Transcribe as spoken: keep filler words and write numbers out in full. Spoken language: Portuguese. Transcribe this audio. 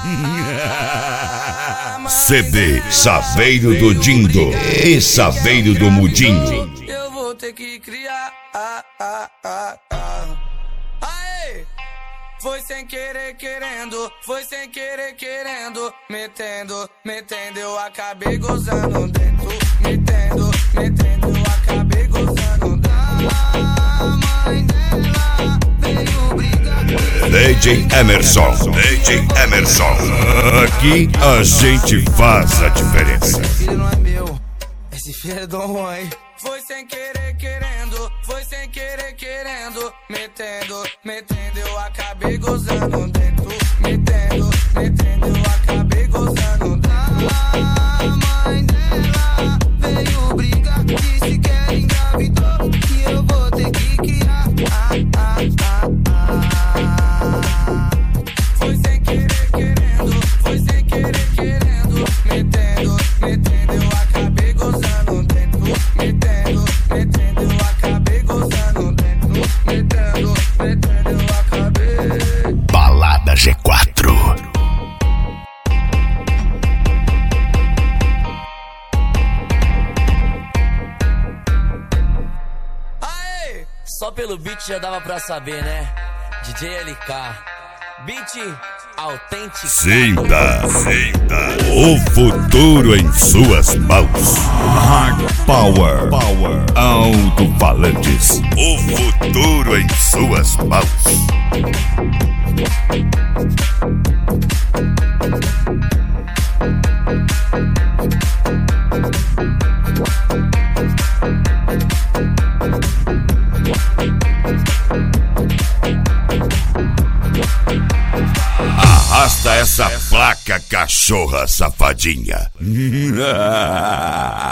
C D Saveiro do Dindo e Saveiro do Mudinho. Eu vou ter que criar. Ah, ah, ah, ah. Aê! Foi sem querer querendo, foi sem querer querendo, metendo, metendo, eu acabei gozando dentro, metendo, metendo, eu acabei gozando da mãe dela, veio brigar. D J Emerson, D J Emerson, aqui a gente faz a diferença. Esse filho não é meu, esse filho é do mãe. Foi sem querer querendo, foi sem querer querendo, metendo, metendo, eu acabei gozando dentro, metendo, metendo, eu acabei gozando da mãe dela, veio brigar, disse que ela engravidou, que eu vou ter que criar. Ah, ah, ah, ah. Foi sem querer querendo, foi sem querer querendo, metendo, metendo, eu acabei gozando dentro, metendo, metendo, eu acabei gozando dentro, metendo, metendo, eu acabei. Balada G quatro. Aê! Só pelo beat já dava pra saber, né? D J L K, beat autêntico. Sinta, sinta o futuro em suas mãos. Hard Power, Power, alto-falantes. O futuro em suas mãos. Arrasta essa placa, cachorra safadinha.